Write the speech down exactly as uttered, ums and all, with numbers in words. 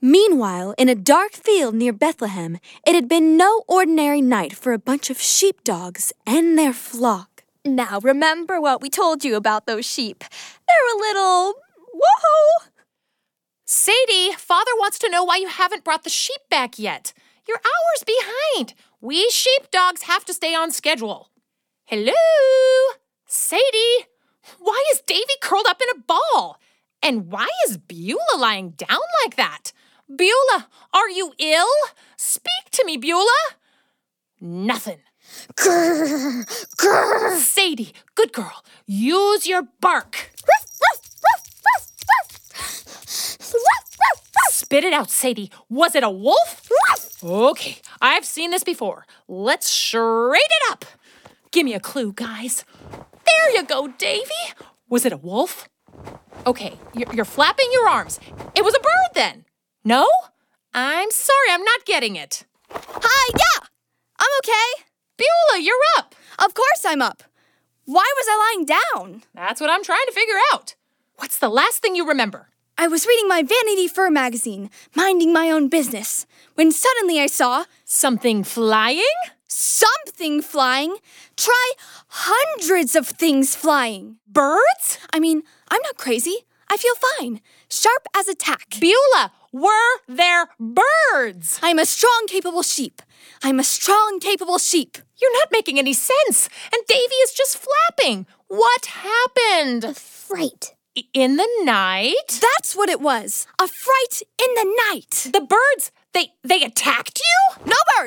Meanwhile, in a dark field near Bethlehem, it had been no ordinary night for a bunch of sheepdogs and their flock. Now remember what we told you about those sheep. They're a little... whoa! Sadie, Father wants to know why you haven't brought the sheep back yet. You're hours behind. We sheepdogs have to stay on schedule. Hello? Sadie? Why is Davy curled up in a ball? And why is Beulah lying down like that? Beulah, are you ill? Speak to me, Beulah. Nothing. Grrr, grrr. Sadie, good girl. Use your bark. Spit it out, Sadie. Was it a wolf? Okay, I've seen this before. Let's straighten it up. Give me a clue, guys. There you go, Davy. Was it a wolf? Okay, you're, you're flapping your arms. It was a bird then. No? I'm sorry, I'm not getting it. Hi, yeah! I'm okay. Beulah, you're up. Of course I'm up. Why was I lying down? That's what I'm trying to figure out. What's the last thing you remember? I was reading my Vanity Fair magazine, minding my own business, when suddenly I saw... Something flying? Something flying? Try hundreds of things flying. Birds? I mean, I'm not crazy. I feel fine. Sharp as a tack. Beulah, were there birds? I'm a strong, capable sheep. I'm a strong, capable sheep. You're not making any sense. And Davy is just flapping. What happened? A fright. In the night? That's what it was. A fright in the night. The birds, they they attacked you? No birds.